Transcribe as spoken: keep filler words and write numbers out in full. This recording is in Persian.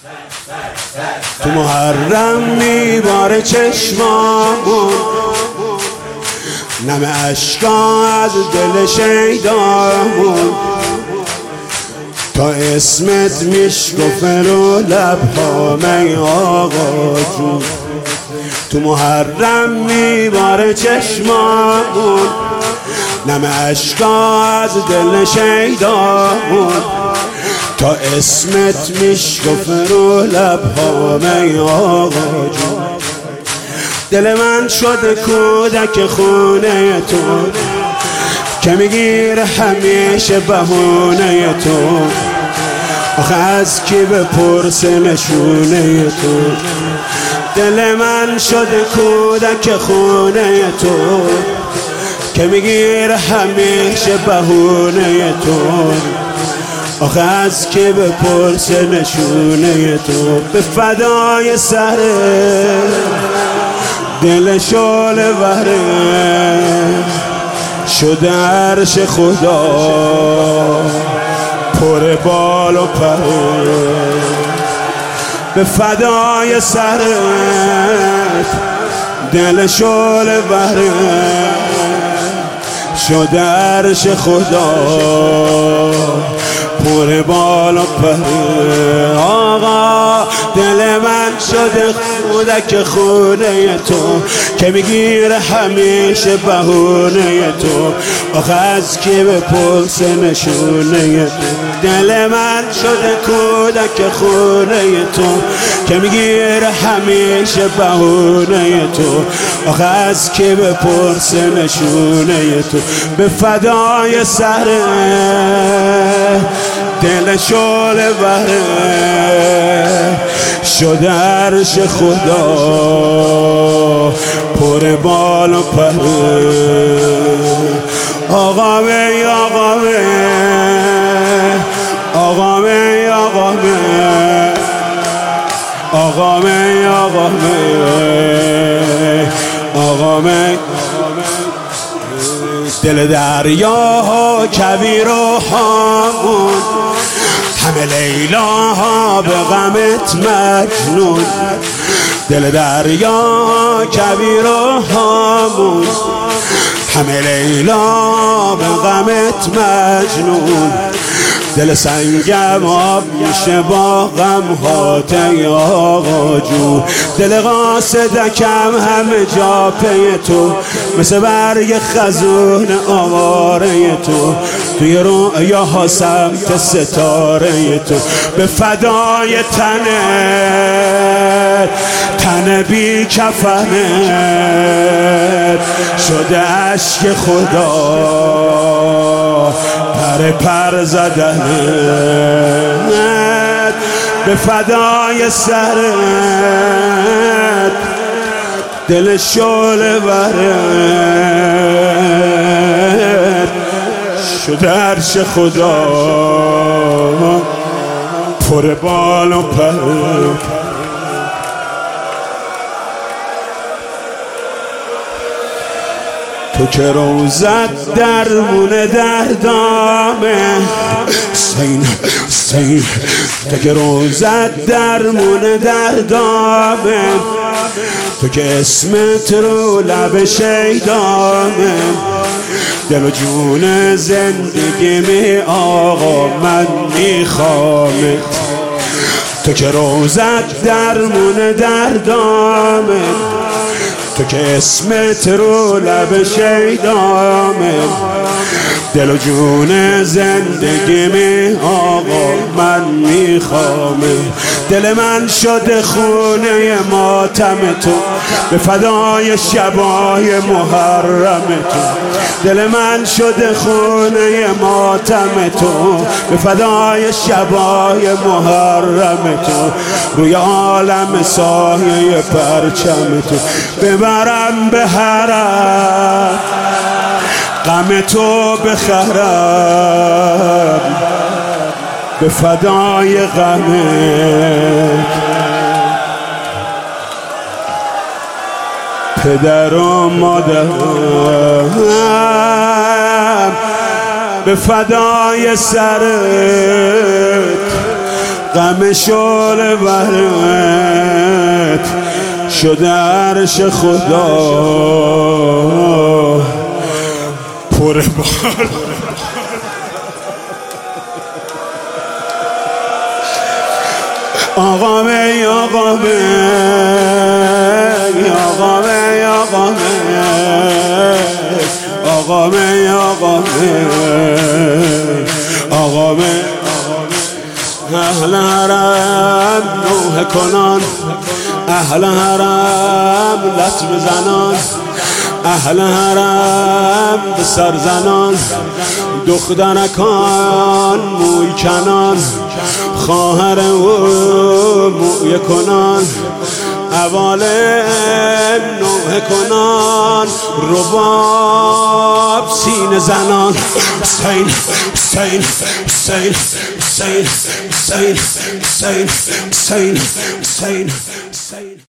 تو محرم میباره چشمامون، نم اشکا از دل شیدامون، تا اسمت میشکفه رو لبهامه آقا جون. تو محرم میباره چشمامون، نم اشکا از دل شیدامون، تا اسمت میشکفه رو لبهامه آقا جون. دل من شده کودک خونه تو، که میگیره همیشه بهونه تو. آخه از کی بپرسه نشونه تو؟ دل من شده کودک خونه تو، که میگیره همیشه بهونه تو. آخه از کی بپرسه نشونه تو؟ به فدای سر دل شعله وره شده عرش خدا پر بال و پره. به فدای سرت دل شعله وره شده عرش خدا پر بال و پره. آقا دل من شده کودک خونه تو، که میگیره همیشه بهونه تو. آخه از کی بپرسه نشونه تو؟ دل من شده کودک خونه تو، که میگیره همیشه بهونه تو. آخه از کی بپرسه نشونه تو؟ به فدای سر دل شعله وره شده عرش خدا پر بال و پره. آقا می آقا می آقا می آقا می آقا می آقا می آقا می. دل دریا کویر و هامون، همه لیلاها به غمت مجنون. دل دریا کویر و هامون، همه لیلا به غمت مجنون. دل سنگم آب میشه با غم هاته آقا جو. دل قاصدکم همه جا پی تو، مثل برگ خزون آواره تو. توی رویاها سمت ستاره تو. به فدای تنت تن بی کفنت شده اشک خدا پر پر زدنت. به فدای سرت دل شعله وره شده عرش خدا پر بال و پر. تو که روزت درمونه دردامه سین سین، تو که روزت درمونه دردامه، تو که اسمت رو لب شیدامه. دل و جون زندگی می آقا من میخوامت. تو که روزت درمونه دردامه، تو که اسمت رو لب شیدامه. دل و جون زندگی می آقا من میخوامه. دل من شده خونه ماتم تو، به فدای شبای محرم تو. دل من شده خونه ماتم تو، به فدای شبای محرم تو. روی عالم سایه پرچم تو ببرم به حرم، غم تو بخرم به فدای غمت. پدر و مادرم به فدای سرت غم شعله برت شده عرش خدا پر بار. آقا می آقا می آقا می آقا می آقا می آقا می آقا می اهل حرم نوحه کنان، اهل حرم لطم زنان، اهل حرم به سر زنان، دخترکان موی کنان، خواهر او موی کنان، عوالم نوحه کنان، رباب سینه زنان. حسین حسین حسین حسین حسین حسین حسین حسین حسین